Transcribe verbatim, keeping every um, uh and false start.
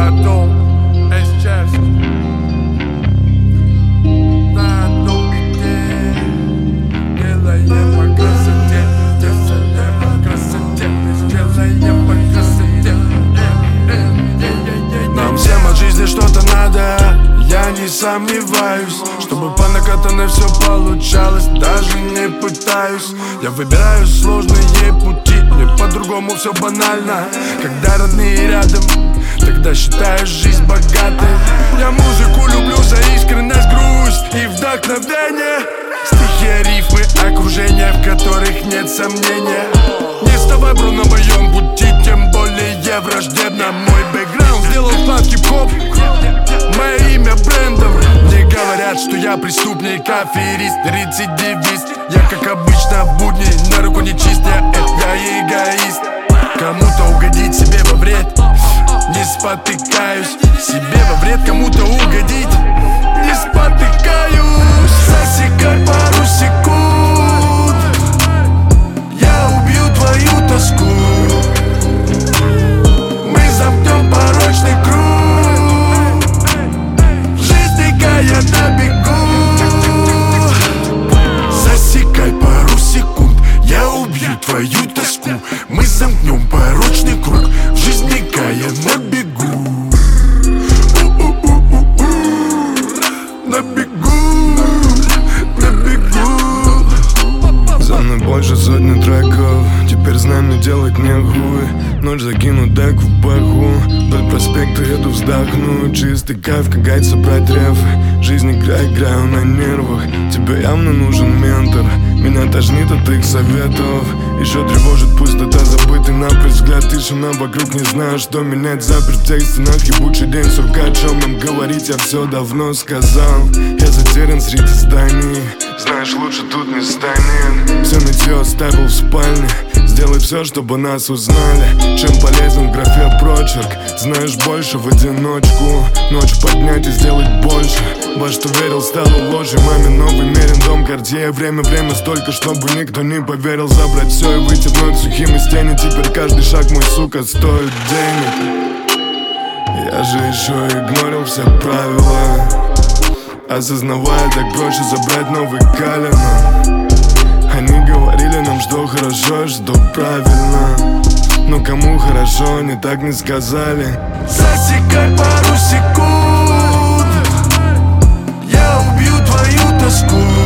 Ладом, эс-час. На одном бите делаем по красоте, делаем по красоте, делаем по красоте. Нам всем от жизни что-то надо, я не сомневаюсь, чтобы по накатанной все получалось, даже не пытаюсь. Я выбираю сложные пути, мне по-другому все банально. Когда родные рядом, тогда считаю жизнь богатой. Я музыку люблю за искренность, грусть и вдохновение. Стихи, рифмы, окружение, в которых нет сомнения. Не вставай, бро, на моем пути, тем более враждебно. Мой бэкграунд сделал вклад хип-хоп, мое имя брендом. Мне говорят, что я преступник, аферист, рецидивист. Я, как обычно, в будни, на руку не чист, я, я эгоист. Кому-то угодить, себе во вред, не спотыкаюсь. Себе во вред, кому-то угодить, не спотыкаюсь. Засекай пару секунд, я убью твою тоску. Мы замкнем порочный круг, жизнь я на бегу. Засекай пару секунд, я убью твою тоску. Мы замкнем порочный круг, жизнь я на бегу. На бегу, на бегу. За мной больше сотни треков, теперь знамя делать нехуй. Ночь закинут дек в бэху, вдоль проспекта еду вздохну. Чистый кайф, как гайд собрать реф. Жизнь игра, играю на нервах. Тебе явно нужен ментор, меня тошнит от их советов. Еще тревожит пустота, забытый напрочь взгляд. Тишина вокруг, не знаю, что менять. Заперт в тех стенах, ебучий день сурка. О чем им говорить, я все давно сказал. Я затерян среди зданий, знаешь, лучше тут не станет. Все нытье оставил в спальне, сделай все, чтобы нас узнали. Чем полезен в графе прочерк, знаешь больше в одиночку. Ночь поднять и сделать больше. Во что верил, стало ложью. Маме новый мерен дом, Картье. Время, время столько, чтобы никто не поверил. Забрать все и выйти вновь сухим из тени. Теперь каждый шаг мой, сука, стоит денег. Я же еще игнорил все правила, осознавая, так проще забрать новый Калина. Они говорили нам, что хорошо, что правильно, но кому хорошо, они так не сказали. Засекай пару секунд, я убью твою тоску.